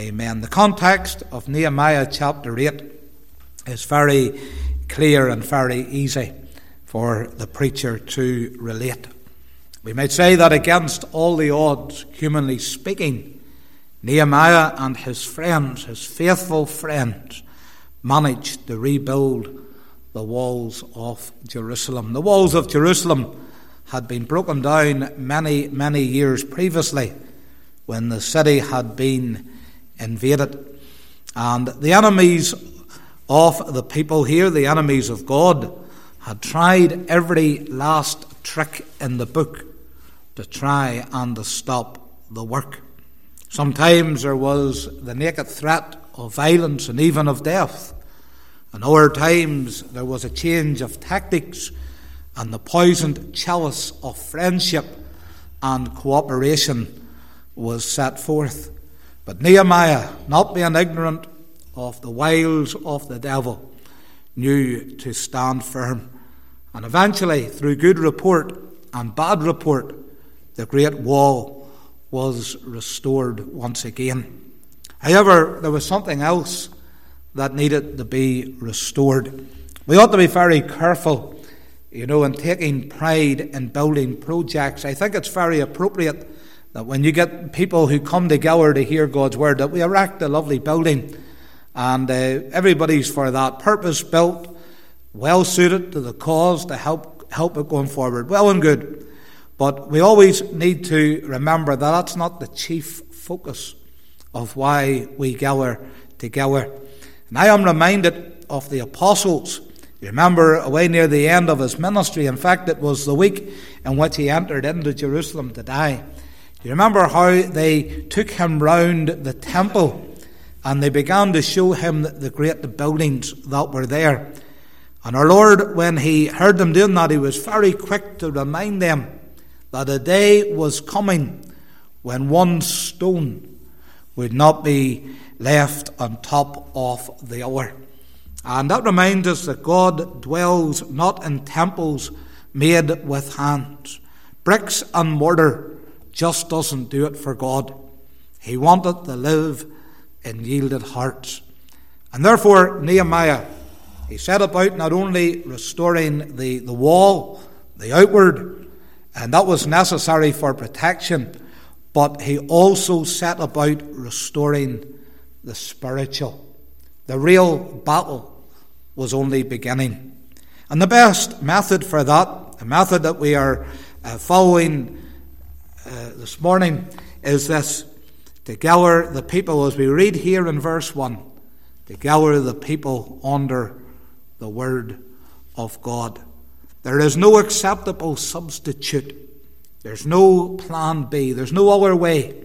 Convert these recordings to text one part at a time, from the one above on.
Amen. The context of Nehemiah chapter 8 is very clear and very easy for the preacher to relate. We might say that against all the odds, humanly speaking, Nehemiah and his friends, his faithful friends, managed to rebuild the walls of Jerusalem. The walls of Jerusalem had been broken down many, many years previously when the city had been invaded. And the enemies of the people here, the enemies of God, had tried every last trick in the book to try and to stop the work. Sometimes there was the naked threat of violence and even of death. And other times there was a change of tactics and the poisoned chalice of friendship and cooperation was set forth. But Nehemiah, not being ignorant of the wiles of the devil, knew to stand firm. And eventually, through good report and bad report, the great wall was restored once again. However, there was something else that needed to be restored. We ought to be very careful, in taking pride in building projects. I think it's very appropriate that when you get people who come together to hear God's word, that we erect a lovely building, and everybody's for that purpose built, well suited to the cause to help it going forward. Well and good. But we always need to remember that that's not the chief focus of why we gather together. And I am reminded of the apostles. You remember away near the end of his ministry, in fact it was the week in which he entered into Jerusalem to die. You remember how they took him round the temple and they began to show him the great buildings that were there. And our Lord, when he heard them doing that, he was very quick to remind them that a day was coming when one stone would not be left on top of the other. And that reminds us that God dwells not in temples made with hands. Bricks and mortar just doesn't do it for God. He wanted to live in yielded hearts. And therefore, Nehemiah, he set about not only restoring the wall, the outward, and that was necessary for protection, but he also set about restoring the spiritual. The real battle was only beginning. And the best method for that, the method that we are following this morning, is this: to gather the people, as we read here in verse 1, to gather the people under the word of God. There is no acceptable substitute. There's no plan B. There's no other way,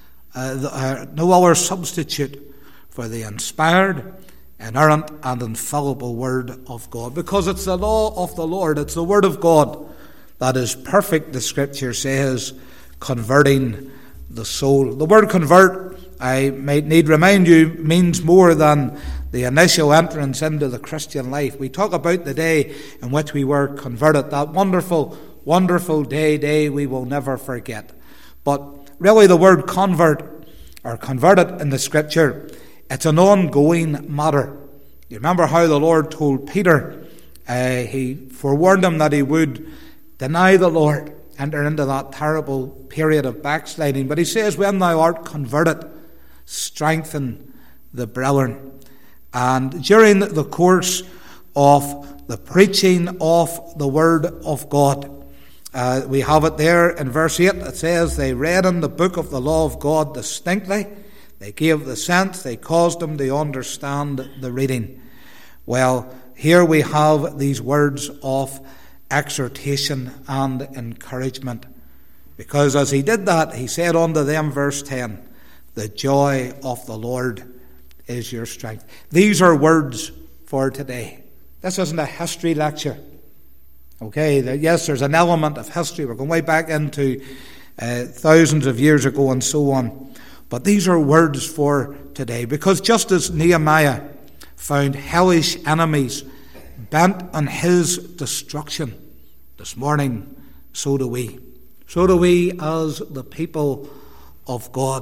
no other substitute for the inspired, inerrant, and infallible word of God. Because it's the law of the Lord, it's the word of God that is perfect, the scripture says, converting the soul. The word convert, I might need remind you, means more than the initial entrance into the Christian life. We talk about the day in which we were converted, that wonderful, wonderful day we will never forget. But really the word convert, or converted in the scripture, it's an ongoing matter. You remember how the Lord told Peter, he forewarned him that he would deny the Lord, enter into that terrible period of backsliding. But he says, when thou art converted, strengthen the brethren. And during the course of the preaching of the word of God, we have it there in verse 8. It says, they read in the book of the law of God distinctly. They gave the sense. They caused them to understand the reading. Well, here we have these words of exhortation and encouragement. Because as he did that, he said unto them, verse 10, the joy of the Lord is your strength. These are words for today. This isn't a history lecture. Okay, yes, there's an element of history. We're going way back into thousands of years ago and so on. But these are words for today. Because just as Nehemiah found hellish enemies bent on his destruction this morning, so do we. So do we as the people of God.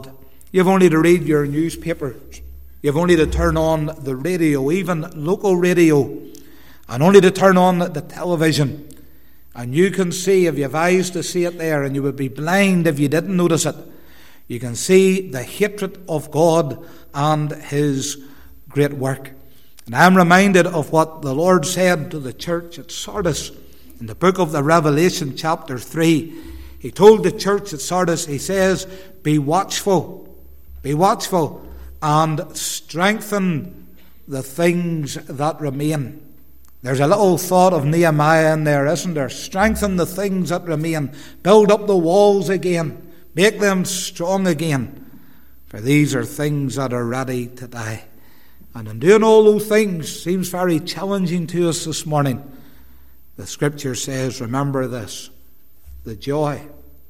You've only to read your newspapers. You've only to turn on the radio, even local radio, and only to turn on the television. And you can see, if you have eyes to see it there, and you would be blind if you didn't notice it, you can see the hatred of God and his great work. And I'm reminded of what the Lord said to the church at Sardis in the book of the Revelation, chapter 3. He told the church at Sardis, he says, be watchful, and strengthen the things that remain. There's a little thought of Nehemiah in there, isn't there? Strengthen the things that remain. Build up the walls again. Make them strong again. For these are things that are ready to die. And in doing all those things, seems very challenging to us this morning. The Scripture says, remember this, the joy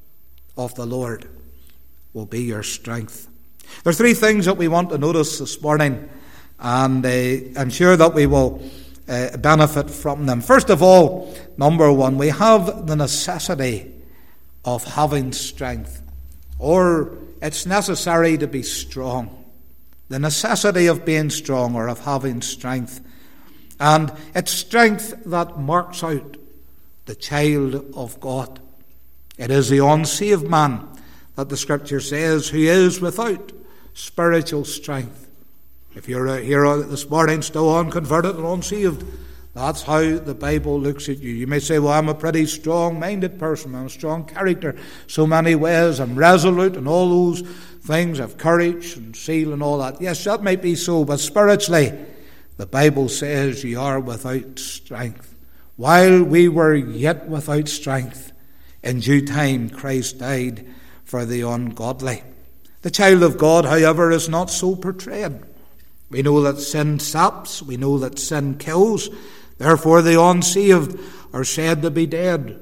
of the Lord will be your strength. There are three things that we want to notice this morning, and I'm sure that we will benefit from them. First of all, number one, we have the necessity of having strength, or it's necessary to be strong. The necessity of being strong, or of having strength. And it's strength that marks out the child of God. It is the unsaved man that the Scripture says who is without spiritual strength. If you're here this morning still unconverted and unsaved, that's how the Bible looks at you. You may say, well, I'm a pretty strong-minded person. I'm a strong character. So many ways. I'm resolute and all those things. I have courage and zeal and all that. Yes, that might be so. But spiritually, the Bible says you are without strength. While we were yet without strength, in due time Christ died for the ungodly. The child of God, however, is not so portrayed. We know that sin saps. We know that sin kills. Therefore, the unsaved are said to be dead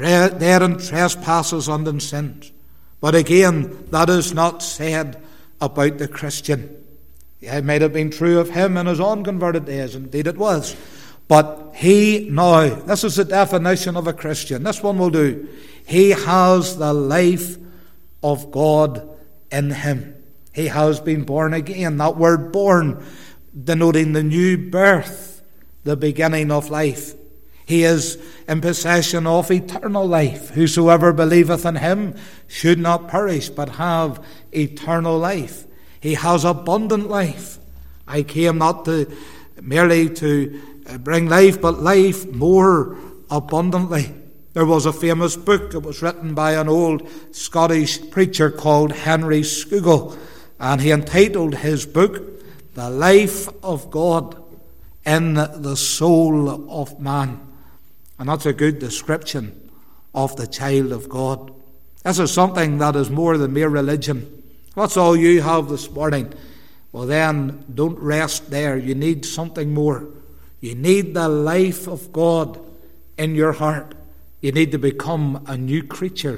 in trespasses and in sins. But again, that is not said about the Christian. It might have been true of him in his unconverted days. Indeed it was. But he now, this is the definition of a Christian. This one will do. He has the life of God in him. He has been born again. That word born denoting the new birth, the beginning of life. He is in possession of eternal life. Whosoever believeth in him should not perish, but have eternal life. He has abundant life. I came not merely to bring life, but life more abundantly. There was a famous book that was written by an old Scottish preacher called Henry Scougal, and he entitled his book, The Life of God in the Soul of Man. And that's a good description of the child of God. This is something that is more than mere religion. That's all you have this morning. Well then, don't rest there. You need something more. You need the life of God in your heart. You need to become a new creature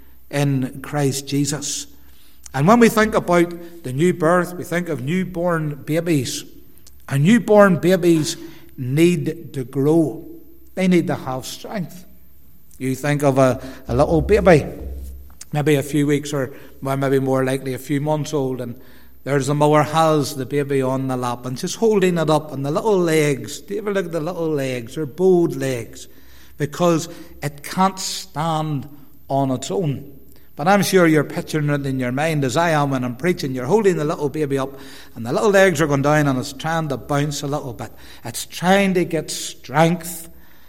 in Christ Jesus. And when we think about the new birth, we think of newborn babies. And newborn babies need to grow. They need to have strength. You think of a little baby, maybe a few weeks or maybe more likely a few months old, and there's the mother has the baby on the lap and she's holding it up, and the little legs, do you ever look at the little legs? They're bowed legs because it can't stand on its own. But I'm sure you're picturing it in your mind as I am when I'm preaching. You're holding the little baby up and the little legs are going down and it's trying to bounce a little bit. It's trying to get strength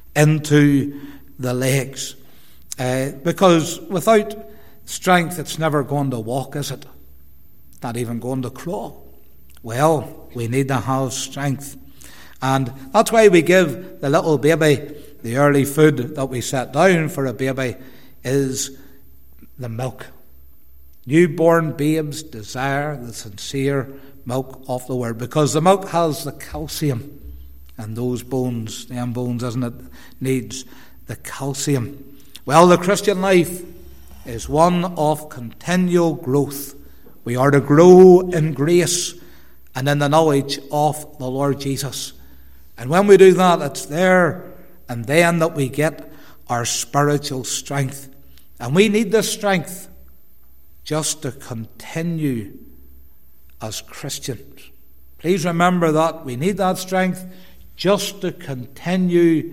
into the legs. Because without strength it's never going to walk, is it? Not even going to crawl. Well, we need to have strength. And that's why we give the little baby the early food that we set down for a baby is the milk. Newborn babes desire the sincere milk of the word, because the milk has the calcium, and those bones, them bones, isn't it, needs the calcium. Well, the Christian life is one of continual growth. We are to grow in grace and in the knowledge of the Lord Jesus. And when we do that, it's there and then that we get our spiritual strength. And we need this strength just to continue as Christians. Please remember that. We need that strength just to continue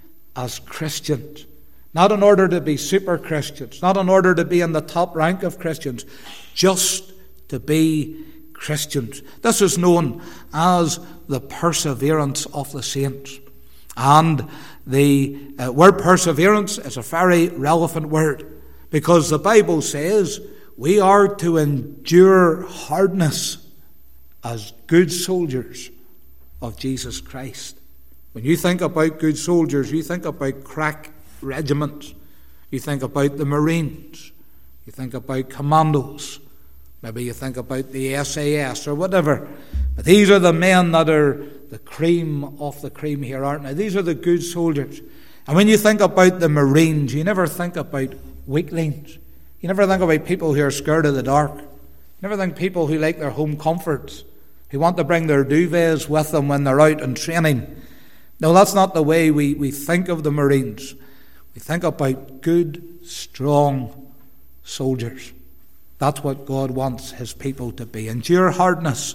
as Christians. Not in order to be super Christians, not in order to be in the top rank of Christians, just to be Christians. This is known as the perseverance of the saints. And the word perseverance is a very relevant word, because the Bible says we are to endure hardness as good soldiers of Jesus Christ. When you think about good soldiers, you think about crack regiments, you think about the Marines, you think about commandos, maybe you think about the SAS or whatever. But these are the men that are the cream of the cream here, aren't they? These are the good soldiers. And when you think about the Marines, you never think about weaklings. You never think about people who are scared of the dark. You never think people who like their home comforts, who want to bring their duvets with them when they're out and training. No, that's not the way we think of the Marines. We think about good, strong soldiers. That's what God wants his people to be. Endure hardness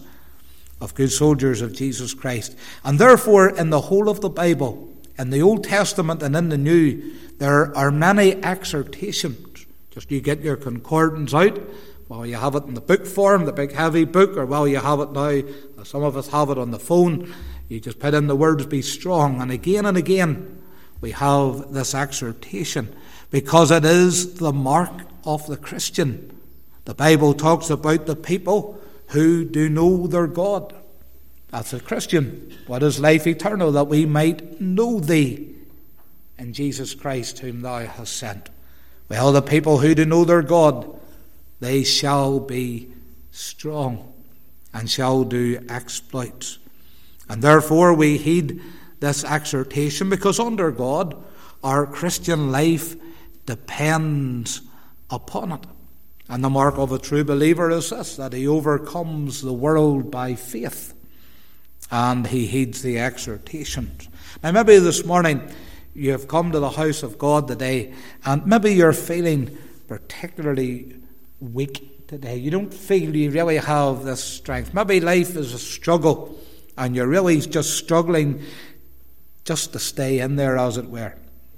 of good soldiers of Jesus Christ. And therefore, in the whole of the Bible, in the Old Testament and in the New, there are many exhortations. Just you get your concordance out, while you have it in the book form, the big heavy book, or while you have it now, some of us have it on the phone, you just put in the words, be strong. And again, we have this exhortation, because it is the mark of the Christian. The Bible talks about the people who do know their God. That's a Christian. What is life eternal? That we might know thee in Jesus Christ, whom thou hast sent. Well, the people who do know their God, they shall be strong and shall do exploits. And therefore we heed this exhortation, because under God, our Christian life depends upon it. And the mark of a true believer is this, that he overcomes the world by faith. And he heeds the exhortations. Now maybe this morning you have come to the house of God today, and maybe you're feeling particularly weak today. You don't feel you really have this strength. Maybe life is a struggle, and you're really just struggling just to stay in there, as it were.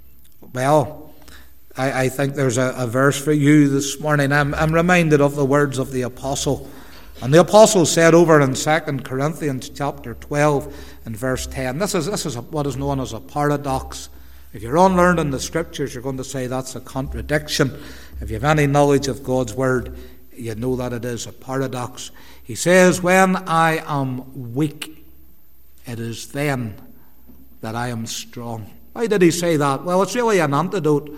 Well, I think there's a verse for you this morning. I'm reminded of the words of the apostle. And the apostle said over in 2 Corinthians chapter 12 and verse 10, this is what is known as a paradox. If you're unlearned in the scriptures, you're going to say that's a contradiction. If you have any knowledge of God's word, you know that it is a paradox. He says, when I am weak, it is then that I am strong. Why did he say that? Well, it's really an antidote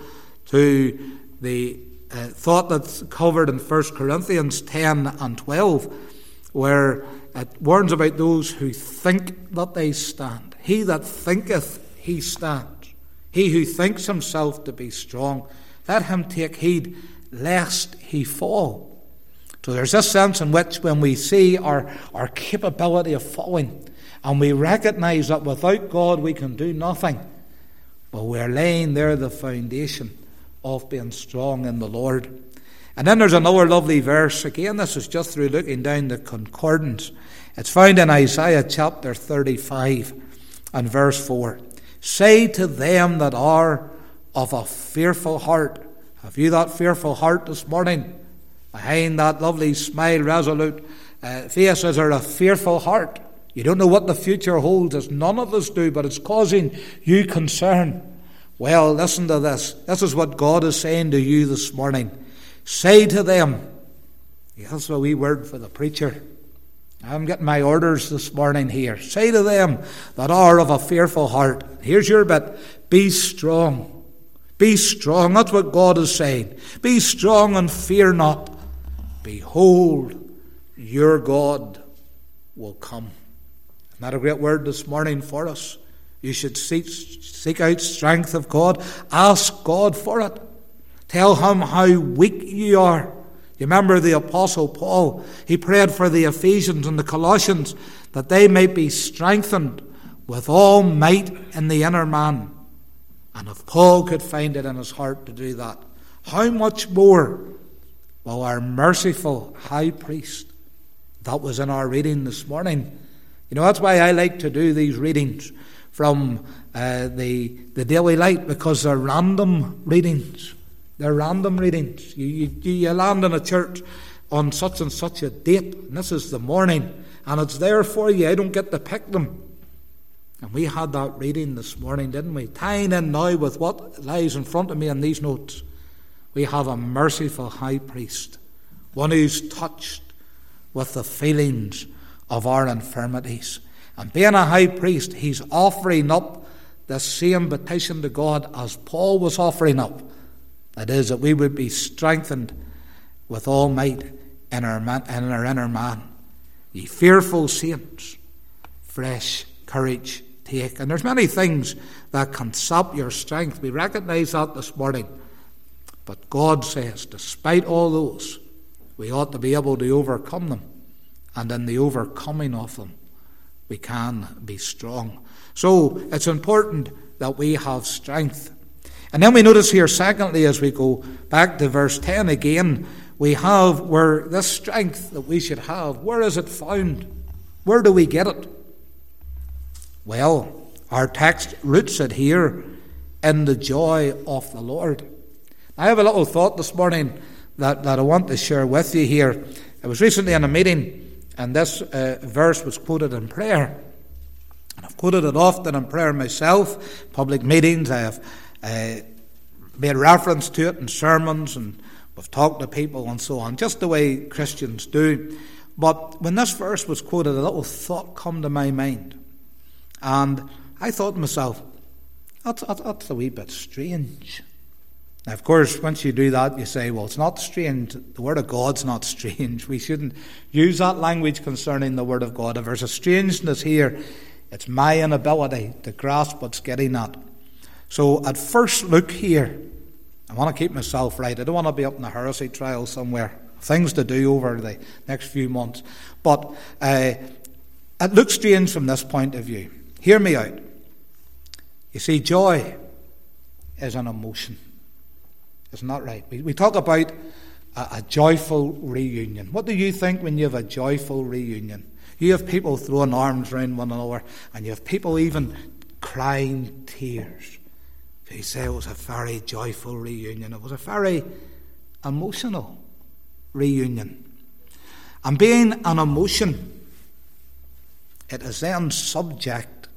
to the thought that's covered in 1 Corinthians 10 and 12, where it warns about those who think that they stand. He that thinketh he stands. He who thinks himself to be strong, let him take heed lest he fall. So there's this sense in which when we see our capability of falling, and we recognize that without God we can do nothing, well, we're laying there the foundation of being strong in the Lord. And then there's another lovely verse. Again, this is just through looking down the concordance. It's found in Isaiah chapter 35 and verse 4. Say to them that are of a fearful heart. Have you that fearful heart this morning? Behind that lovely smile, resolute face, is there a fearful heart? You don't know what the future holds, as none of us do, but it's causing you concern. Well, listen to this. This is what God is saying to you this morning. Say to them, that's a wee word for the preacher. I'm getting my orders this morning here. Say to them that are of a fearful heart. Here's your bit. Be strong. Be strong. That's what God is saying. Be strong and fear not. Behold, your God will come. Isn't that a great word this morning for us? You should seek out strength of God. Ask God for it. Tell him how weak you are. You remember the Apostle Paul. He prayed for the Ephesians and the Colossians that they may be strengthened with all might in the inner man. And if Paul could find it in his heart to do that, how much more will our merciful high priest That was in our reading this morning. You know, that's why I like to do these readings from the Daily Light, because they're random readings. They're random readings. You land in a church on such and such a date, and this is the morning, and it's there for you. I don't get to pick them. And we had that reading this morning, didn't we? Tying in now with what lies in front of me in these notes. We have a merciful high priest, one who's touched with the feelings of our infirmities. And being a high priest, he's offering up the same petition to God as Paul was offering up. That is, that we would be strengthened with all might in our inner man. Ye fearful saints, fresh courage take. And there's many things that can sap your strength. We recognise that this morning. But God says, despite all those, we ought to be able to overcome them. And in the overcoming of them, we can be strong. So it's important that we have strength. And then we notice here, secondly, as we go back to verse 10 again, we have where this strength that we should have, where is it found? Where do we get it? Well, our text roots it here in the joy of the Lord. I have a little thought this morning that I want to share with you here. I was recently in a meeting, and this verse was quoted in prayer. And I've quoted it often in prayer myself, public meetings. I have made reference to it in sermons, and we've talked to people and so on, just the way Christians do. But when this verse was quoted, a little thought come to my mind. And I thought to myself, that's a wee bit strange. Now, of course, once you do that, you say, well, it's not strange. The Word of God's not strange. We shouldn't use that language concerning the Word of God. If there's a strangeness here, it's my inability to grasp what's getting at. So at first look here, I want to keep myself right. I don't want to be up in a heresy trial somewhere. Things to do over the next few months. But it looks strange from this point of view. Hear me out. You see, joy is an emotion. Isn't that right? We talk about a joyful reunion. What do you think when you have a joyful reunion? You have people throwing arms around one another, and you have people even crying tears. They say it was a very joyful reunion. It was a very emotional reunion. And being an emotion, it is then subject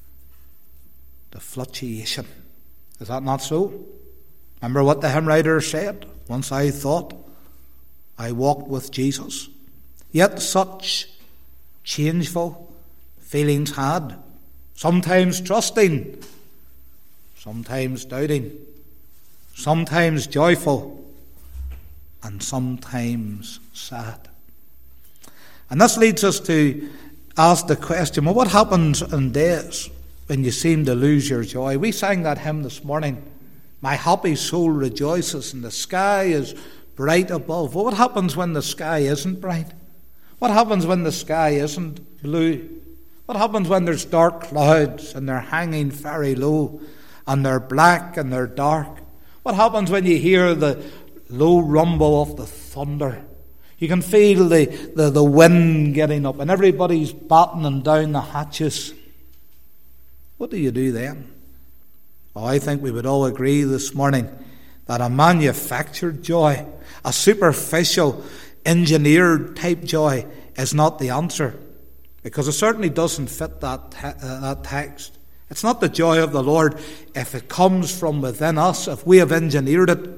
to fluctuation. Is that not so? Remember what the hymn writer said? Once I thought I walked with Jesus, yet such changeful feelings had, sometimes trusting, sometimes doubting, sometimes joyful, and sometimes sad. And this leads us to ask the question, well, what happens in days when you seem to lose your joy? We sang that hymn this morning. My happy soul rejoices and the sky is bright above. Well, what happens when the sky isn't bright? What happens when the sky isn't blue? What happens when there's dark clouds and they're hanging very low and they're black and they're dark? What happens when you hear the low rumble of the thunder? You can feel the wind getting up and everybody's battening down the hatches. What do you do then? Well, I think we would all agree this morning that a manufactured joy, a superficial, engineered type joy is not the answer, because it certainly doesn't fit that text. It's not the joy of the Lord if it comes from within us, if we have engineered it.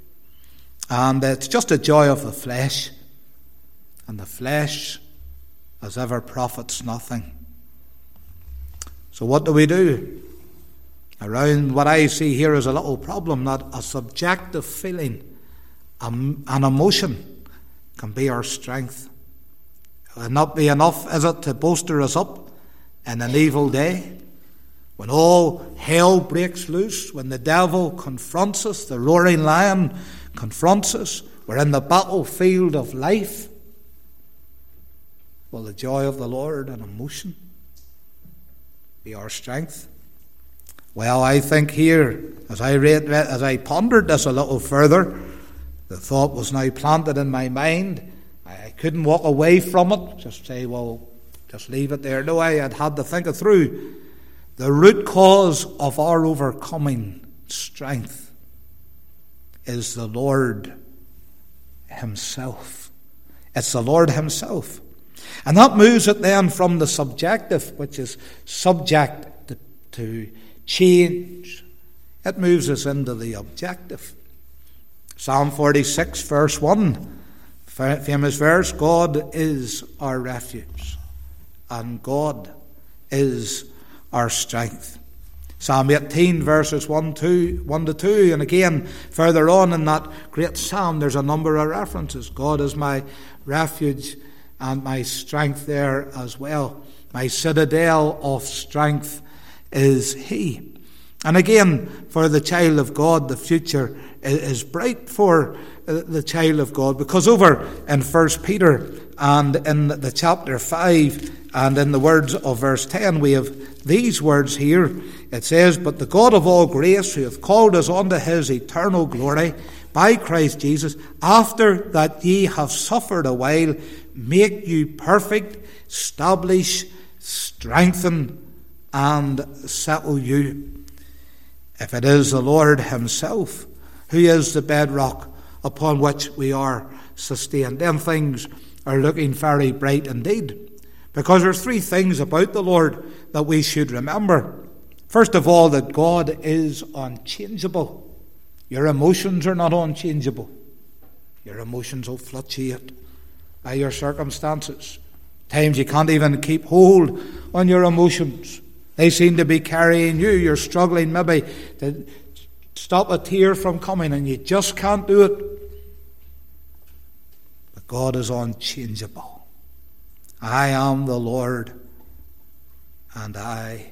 And it's just a joy of the flesh. And the flesh, as ever, profits nothing. So what do we do? Around what I see here is a little problem, that a subjective feeling, an emotion, can be our strength. It will not be enough, is it, to bolster us up in an evil day? When all hell breaks loose, when the devil confronts us, the roaring lion confronts us, we're in the battlefield of life. Will the joy of the Lord and emotion be our strength? Well, I think here, as I pondered this a little further, the thought was now planted in my mind I couldn't walk away from it, just say, well, just leave it there. No, I had had to think it through. The root cause of our overcoming strength is the Lord Himself. It's the Lord Himself. And that moves it then from the subjective, which is subject to change. It moves us into the objective. Psalm 46, verse 1, famous verse, God is our refuge, and God is our strength. Psalm 18, verses 1 to 2, and again, further on in that great psalm, there's a number of references. God is my refuge and my strength there as well. My citadel of strength is He. And again, for the child of God, the future is bright for the child of God, because over in 1 Peter and in the chapter 5 and in the words of verse 10, we have these words here. It says, "But the God of all grace, who hath called us unto His eternal glory by Christ Jesus, after that ye have suffered a while, make you perfect, establish, strengthen, and settle you." If it is the Lord Himself who is the bedrock upon which we are sustained, then things are looking very bright indeed. Because there are three things about the Lord that we should remember. First of all, that God is unchangeable. Your emotions are not unchangeable. Your emotions will fluctuate by your circumstances. Times you can't even keep hold on your emotions. They seem to be carrying you. You're struggling maybe to stop a tear from coming, and you just can't do it. But God is unchangeable. I am the Lord, and I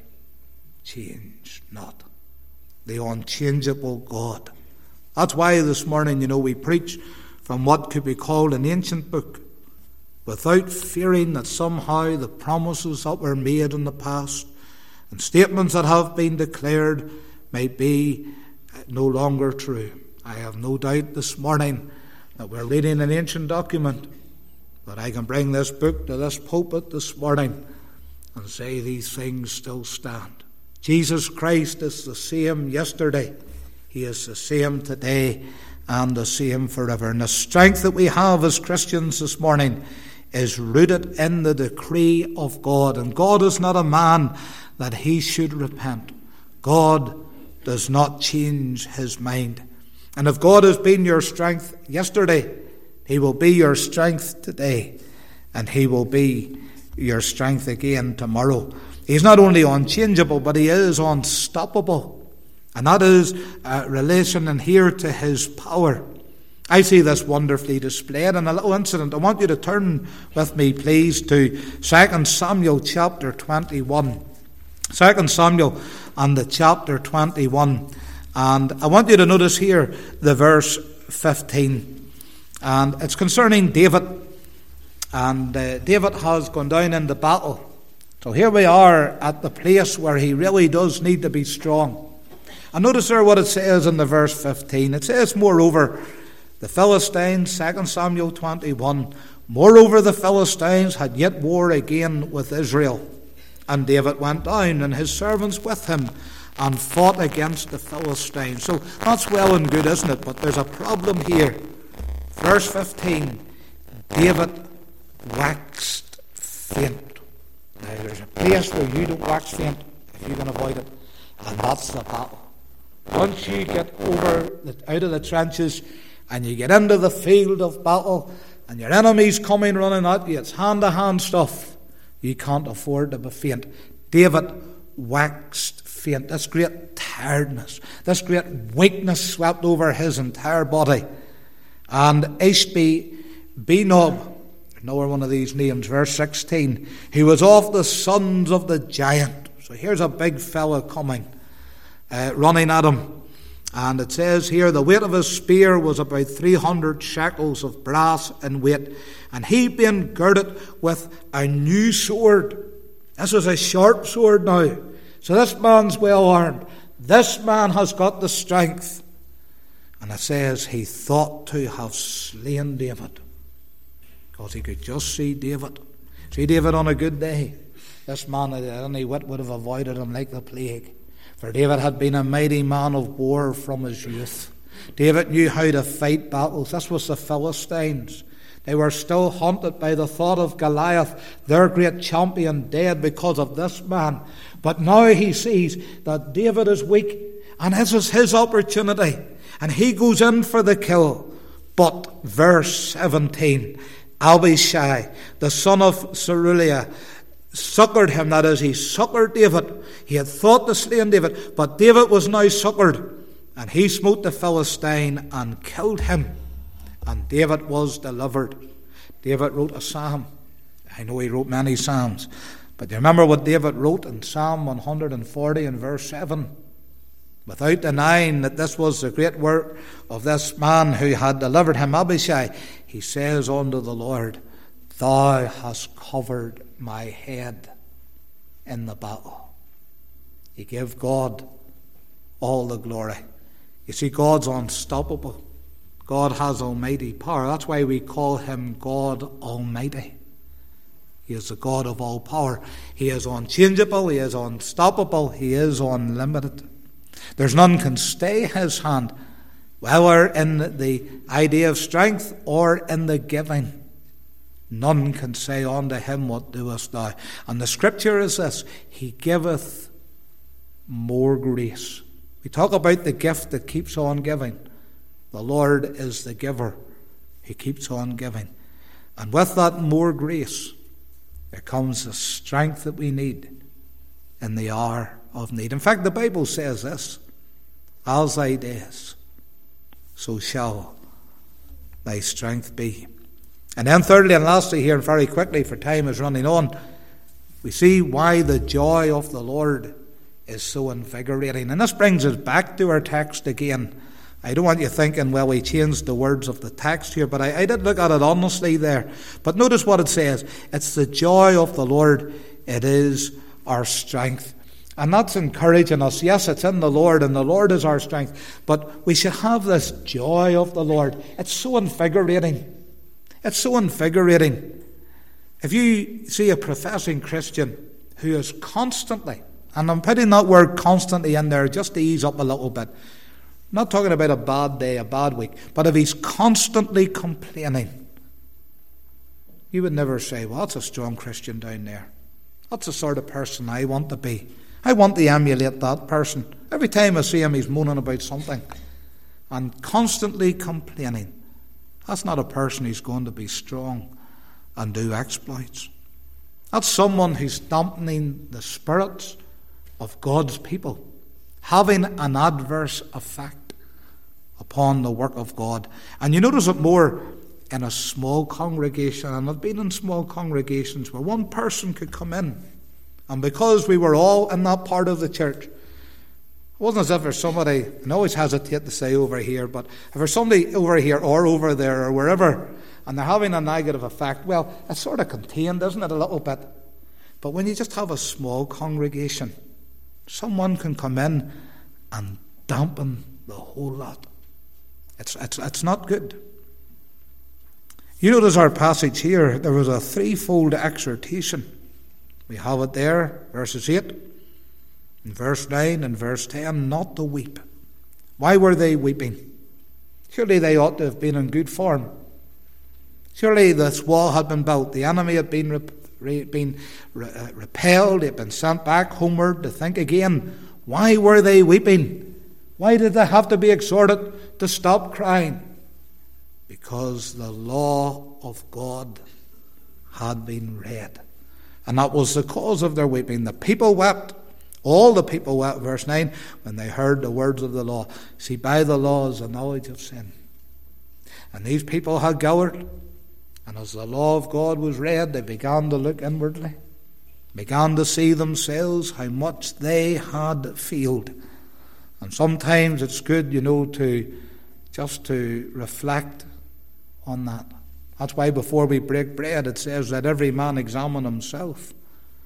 change not. The unchangeable God. That's why this morning, we preach from what could be called an ancient book, without fearing that somehow the promises that were made in the past and statements that have been declared may be no longer true. I have no doubt this morning that we're reading an ancient document, but I can bring this book to this pulpit this morning and say these things still stand. Jesus Christ is the same yesterday. He is the same today and the same forever. And the strength that we have as Christians this morning is rooted in the decree of God. And God is not a man that He should repent. God does not change His mind. And if God has been your strength yesterday, He will be your strength today, and He will be your strength again tomorrow. He's not only unchangeable, but He is unstoppable. And that is a relation in here to His power. I see this wonderfully displayed in a little incident. I want you to turn with me, please, to 2 Samuel chapter 21. 2 Samuel and the chapter 21. And I want you to notice here the verse 15. And it's concerning David. And David has gone down into battle. So here we are at the place where he really does need to be strong. And notice there what it says in the verse 15. It says, moreover, the Philistines, 2 Samuel 21, moreover the Philistines had yet war again with Israel. And David went down, and his servants with him, and fought against the Philistines. So that's well and good, isn't it? But there's a problem here. Verse 15, David waxed faint. Now there's a place where you don't wax faint, if you can avoid it, and that's the battle. Once you get out of the trenches, and you get into the field of battle, and your enemy's coming running at you, it's hand-to-hand stuff. You can't afford to be faint. David waxed faint. This great tiredness, this great weakness swept over his entire body. And Ishbi-Benob, another one of these names, verse 16, he was of the sons of the giant. So here's a big fella coming, running at him. And it says here, the weight of his spear was about 300 shekels of brass in weight, and he being girded with a new sword. This is a sharp sword now. So this man's well armed. This man has got the strength. And it says he thought to have slain David. because he could just see David. See David on a good day. This man at any wit would have avoided him like the plague. For David had been a mighty man of war from his youth. David knew how to fight battles. This was the Philistines. They were still haunted by the thought of Goliath, their great champion, dead because of this man. But now he sees that David is weak, and this is his opportunity. And he goes in for the kill. But, verse 17, Abishai, the son of Zeruiah, succoured him. That is, he succoured David. He had thought to slay David, but David was now succoured. And he smote the Philistine and killed him. And David was delivered. David wrote a psalm. I know he wrote many psalms. But do you remember what David wrote in Psalm 140 and verse 7? Without denying that this was the great work of this man who had delivered him, Abishai, he says unto the Lord, Thou hast covered my head in the battle. He gave God all the glory. You see, God's unstoppable. God has almighty power. That's why we call him God Almighty. He is the God of all power. He is unchangeable. He is unstoppable. He is unlimited. There's none can stay his hand, whether in the idea of strength or in the giving. None can say unto him, What doest thou? And the scripture is this, He giveth more grace. We talk about the gift that keeps on giving. The Lord is the giver. He keeps on giving. And with that more grace, there comes the strength that we need in the hour of need. In fact, the Bible says this, As thy days, so shall thy strength be. And then thirdly and lastly here, and very quickly, for time is running on, we see why the joy of the Lord is so invigorating. And this brings us back to our text again. I don't want you thinking, well, we changed the words of the text here, but I did look at it honestly there. But notice what it says. It's the joy of the Lord. It is our strength. And that's encouraging us. Yes, it's in the Lord, and the Lord is our strength. But we should have this joy of the Lord. It's so invigorating. It's so invigorating. If you see a professing Christian who is constantly, and I'm putting that word constantly in there just to ease up a little bit, I'm not talking about a bad day, a bad week, but if he's constantly complaining, you would never say, well, that's a strong Christian down there. That's the sort of person I want to be. I want to emulate that person. Every time I see him, he's moaning about something and constantly complaining. That's not a person who's going to be strong and do exploits. That's someone who's dampening the spirits of God's people, having an adverse effect upon the work of God. And you notice it more in a small congregation, and I've been in small congregations where one person could come in, and because we were all in that part of the church, it wasn't as if there's somebody, and I always hesitate to say over here, but if there's somebody over here or over there or wherever, and they're having a negative effect, well, it's sort of contained, isn't it, a little bit? But when you just have a small congregation, someone can come in and dampen the whole lot. It's not good. You notice our passage here, there was a threefold exhortation. We have it there, verses 8, and verse 9, and verse 10, not to weep. Why were they weeping? Surely they ought to have been in good form. Surely this wall had been built. The enemy had been repelled. They had been sent back homeward to think again. Why were they weeping? Why did they have to be exhorted to stop crying? Because the law of God had been read. And that was the cause of their weeping. The people wept. All the people wept, verse 9, when they heard the words of the law. See, by the law is the knowledge of sin. And these people had gathered, and as the law of God was read, they began to look inwardly, began to see themselves how much they had failed. And sometimes it's good, to just to reflect on that. That's why before we break bread, it says that every man examine himself.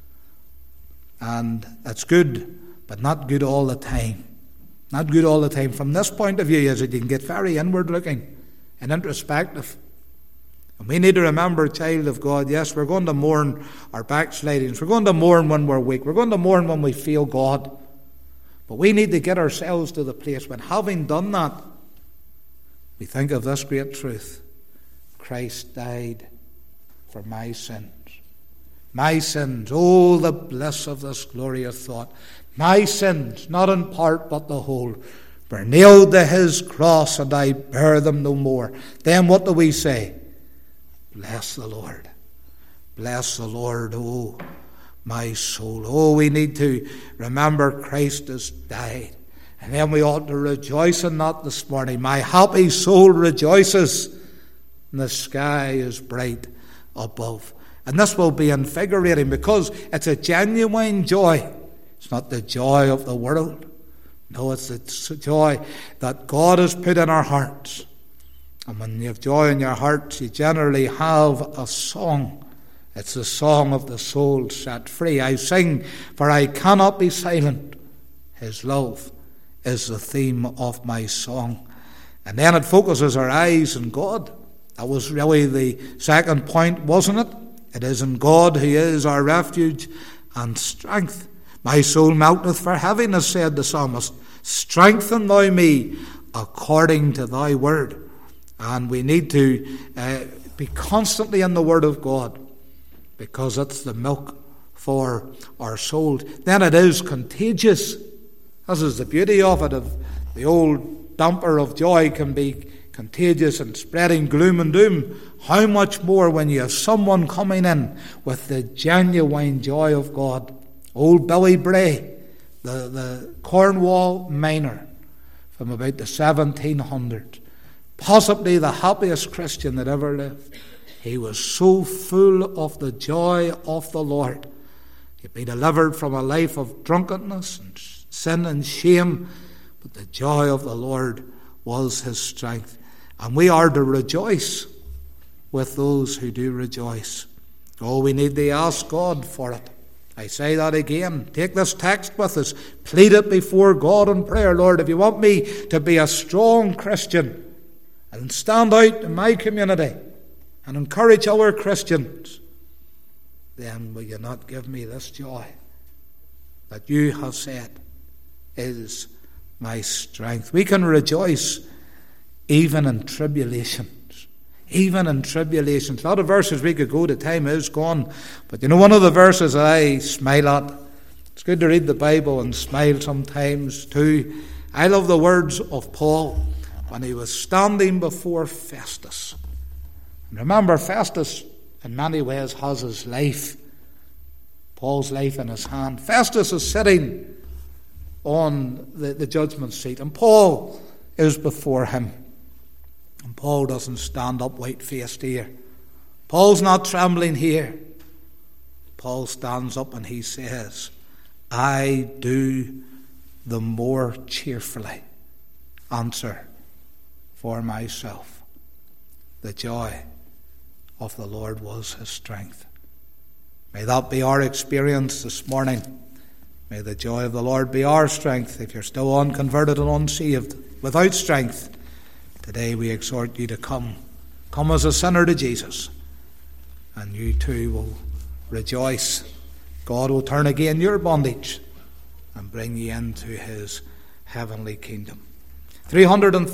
And that's good, but not good all the time. Not good all the time. From this point of view, is that you can get very inward looking and introspective. And we need to remember, child of God, yes, we're going to mourn our backslidings. We're going to mourn when we're weak. We're going to mourn when we fail God. But we need to get ourselves to the place when, having done that, we think of this great truth. Christ died for my sins. My sins, oh, the bliss of this glorious thought. My sins, not in part but the whole, were nailed to his cross, and I bear them no more. Then what do we say? Bless the Lord. Bless the Lord, oh, my soul. Oh, we need to remember Christ has died. And then we ought to rejoice in that this morning. My happy soul rejoices, and the sky is bright above. And this will be invigorating because it's a genuine joy. It's not the joy of the world. No, it's the joy that God has put in our hearts. And when you have joy in your hearts, you generally have a song. It's the song of the soul set free. I sing, for I cannot be silent. His love is the theme of my song. And then it focuses our eyes on God. That was really the second point, wasn't it? It is in God who is our refuge and strength. My soul melteth for heaviness, said the psalmist. Strengthen thou me according to thy word. And we need to be constantly in the word of God, because it's the milk for our souls. Then it is contagious. This is the beauty of it. If the old damper of joy can be contagious and spreading gloom and doom, how much more when you have someone coming in with the genuine joy of God. Old Billy Bray, the Cornwall miner from about the 1700s, possibly the happiest Christian that ever lived. He was so full of the joy of the Lord. He'd been delivered from a life of drunkenness and sin and shame, but the joy of the Lord was his strength. And we are to rejoice with those who do rejoice. Oh, we need to ask God for it. I say that again. Take this text with us. Plead it before God in prayer. Lord, if you want me to be a strong Christian and stand out in my community and encourage other Christians, then will you not give me this joy that you have said is my strength? We can rejoice even in tribulations. Even in tribulations. A lot of verses we could go to, time is gone. But you know, one of the verses I smile at, it's good to read the Bible and smile sometimes too. I love the words of Paul when he was standing before Festus. And remember, Festus in many ways has his life, Paul's life in his hand. Festus is sitting on the judgment seat, and Paul is before him. And Paul doesn't stand up white-faced here. Paul's not trembling here. Paul stands up and he says, I do the more cheerfully answer for myself. The joy of the Lord was his strength. May that be our experience this morning. May the joy of the Lord be our strength. If you're still unconverted and unsaved, without strength, today we exhort you to come. Come as a sinner to Jesus, and you too will rejoice. God will turn again your bondage and bring you into his heavenly kingdom. 330